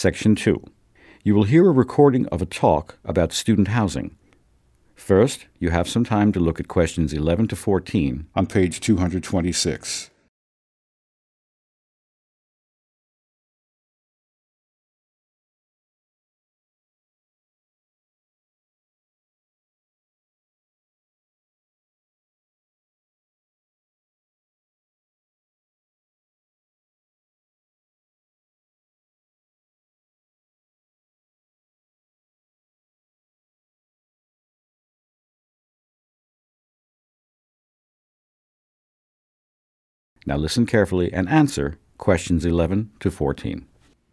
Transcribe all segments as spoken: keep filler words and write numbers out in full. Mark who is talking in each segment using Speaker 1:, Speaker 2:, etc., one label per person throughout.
Speaker 1: Section two. You will hear a recording of a talk about student housing. First, you have some time to look at questions eleven to fourteen
Speaker 2: on page two hundred twenty-six.
Speaker 1: Now listen carefully and answer questions eleven to fourteen.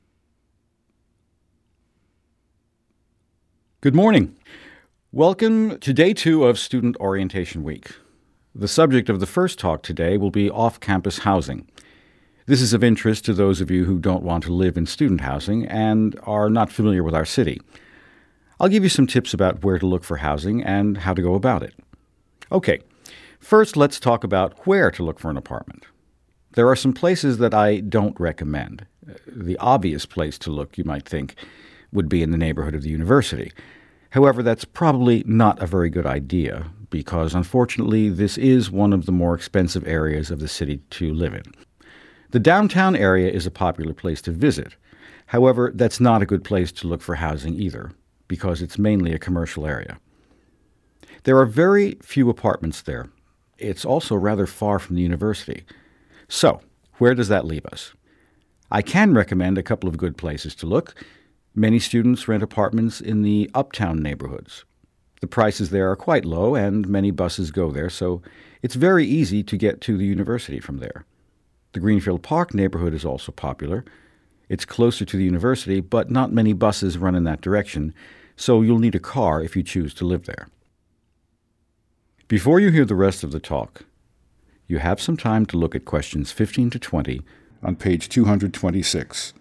Speaker 1: Good morning. Welcome to day two of Student Orientation Week. The subject of the first talk today will be off-campus housing. This is of interest to those of you who don't want to live in student housing and are not familiar with our city. I'll give you some tips about where to look for housing and how to go about it. Okay, first let's talk about where to look for an apartment. There are some places that I don't recommend. The obvious place to look, you might think, would be in the neighborhood of the university. However, that's probably not a very good idea because, unfortunately, this is one of the more expensive areas of the city to live in. The downtown area is a popular place to visit. However, that's not a good place to look for housing either because it's mainly a commercial area. There are very few apartments there. It's also rather far from the university. So, where does that leave us? I can recommend a couple of good places to look. Many students rent apartments in the uptown neighborhoods. The prices there are quite low, and many buses go there, so it's very easy to get to the university from there. The Greenfield Park neighborhood is also popular. It's closer to the university, but not many buses run in that direction, so you'll need a car if you choose to live there. Before you hear the rest of the talk, you have some time to look at questions fifteen to twenty
Speaker 2: on page two hundred twenty-six.